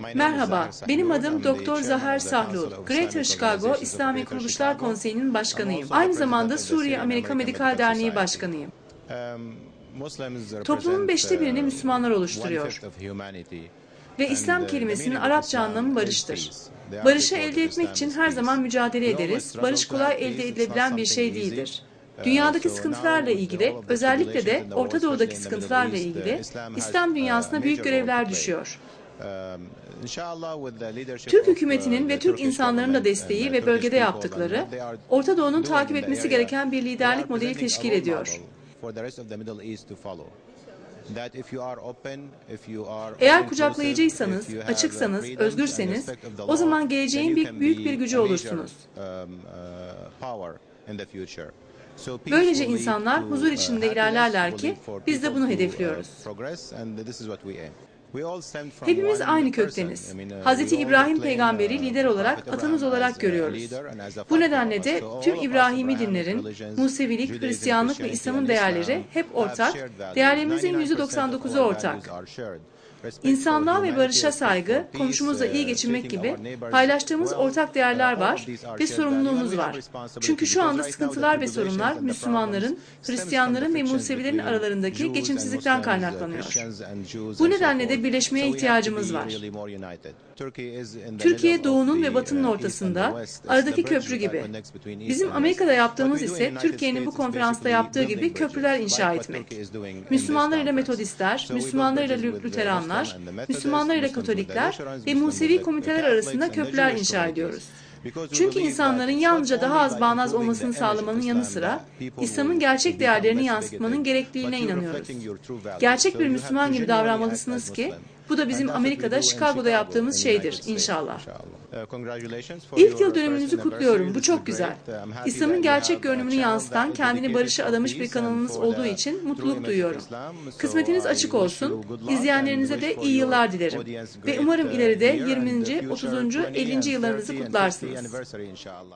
Merhaba, benim adım Doktor Zaher Sahlul. Greater Chicago İslami Kuruluşlar Konseyi'nin başkanıyım. Aynı zamanda Suriye-Amerika Medikal Derneği başkanıyım. Toplumun 1/5'ini Müslümanlar oluşturuyor. Ve İslam kelimesinin Arapça anlamı barıştır. Barışı elde etmek için her zaman mücadele ederiz. Barış kolay elde edilebilen bir şey değildir. Dünyadaki sıkıntılarla ilgili, özellikle de Orta Doğu'daki sıkıntılarla ilgili İslam dünyasına büyük görevler düşüyor. Türk hükümetinin ve Türk insanların da desteği ve bölgede yaptıkları, Orta Doğu'nun takip etmesi gereken bir liderlik modeli teşkil ediyor. Eğer kucaklayıcıysanız, açıksanız, özgürseniz, o zaman geleceğin büyük bir gücü olursunuz. Böylece insanlar huzur içinde ilerlerler ki biz de bunu hedefliyoruz. Hepimiz aynı kökteniz. Hz. İbrahim peygamberi lider olarak, atamız olarak görüyoruz. Bu nedenle de tüm İbrahimi dinlerin, Musevilik, Hristiyanlık ve İslam'ın değerleri hep ortak, değerlerimizin %99'u ortak. İnsanlığa ve barışa saygı, komşumuzla iyi geçinmek gibi paylaştığımız ortak değerler var ve sorumluluğumuz var. Çünkü şu anda sıkıntılar ve sorunlar Müslümanların, Hristiyanların ve Musevilerin aralarındaki geçimsizlikten kaynaklanıyor. Bu nedenle de birleşmeye ihtiyacımız var. Türkiye doğunun ve batının ortasında, aradaki köprü gibi. Bizim Amerika'da yaptığımız ise Türkiye'nin bu konferansta yaptığı gibi köprüler inşa etmek. Müslümanlar ile Metodistler, Müslümanlar ile Lüteranlar, Müslümanlar ile Katolikler ve Musevi komiteler arasında köprüler inşa ediyoruz. Çünkü insanların yalnızca daha az bağnaz olmasını sağlamanın yanı sıra İslam'ın gerçek değerlerini yansıtmanın gerekliliğine inanıyoruz. Gerçek bir Müslüman gibi davranmalısınız ki bu da bizim Amerika'da, Chicago'da yaptığımız şeydir inşallah. İlk yıl dönümünüzü kutluyorum. Bu çok güzel. İslam'ın gerçek görünümünü yansıtan, kendini barışa adamış bir kanalınız olduğu için mutluluk duyuyorum. Kısmetiniz açık olsun. İzleyenlerinize de iyi yıllar dilerim. Ve umarım ileride 20. 30. 50. yıllarınızı kutlarsınız.